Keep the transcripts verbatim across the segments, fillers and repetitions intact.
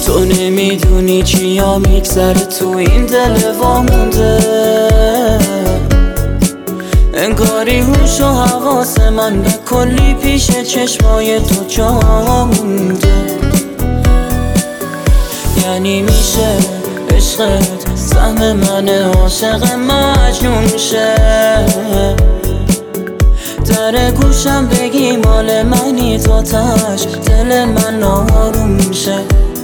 تو نمیدونی چیا میگذره تو این دل وامونده، انگاری هوش و حواس من به کلی پیش چشمای تو جا مونده. یعنی میشه عشقت سهم من عاشق مجنون شه، در گوشم بگی مال منی تاتش دل من آروم شه،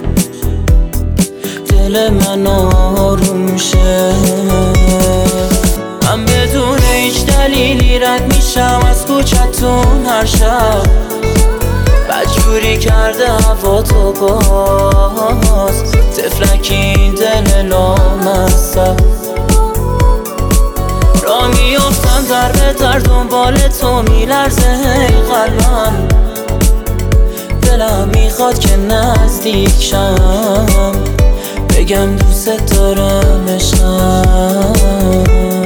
دل من آروم شه. من بدون هیچ دلیلی رد میشم از کوچتون هر شب، بدجوری کرده هوا تو باز، طفلک این دل لامصب. را میافتم در به در دنبال تو، میلرزه هی قلبم، دلم میخواد که نزدیک شم، بگم دوست دارم عشقم.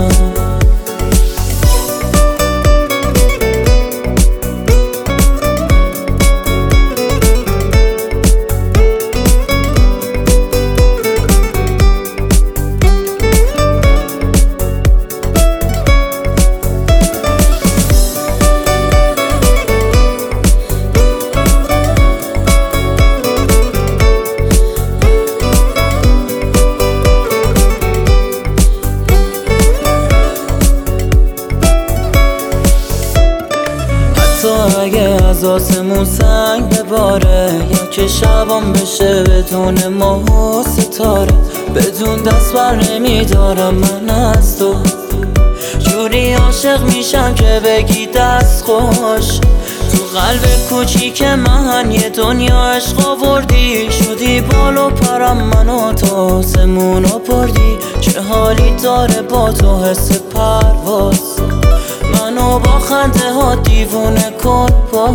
تو اگه از آسمون سنگ بباره، یا که شبام بشه بدون ماه و ستاره، بدون دست بر نمیدارم من از تو، جوری عاشق میشم که بگی دست خوش. تو قلب کوچیک من یه دنیا عشق آوردی، شدی بال و پرم من و تو آسمون رو بردی. چه حالی داره با تو حس پرواز، منو با خنده ها دیوونه کن با.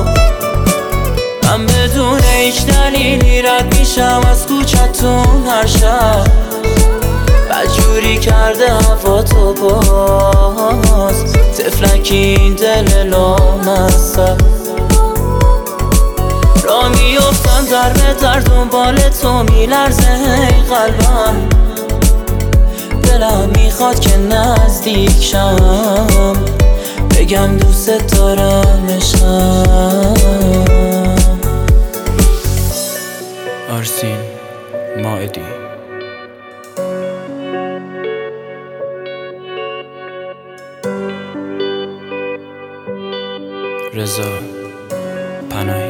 من بدون هیچ دلیلی رد میشم از کوچتون هر شب، بدجوری کرده هوا تو باز، طفلک این دل لامصب. را میافتم در به در دنبال تو، میلرزه هی قلبم، دلم میخواد که نزدیک شم، بگم دوست دارم عشقم. آرسین مائدی. رضا پناهی.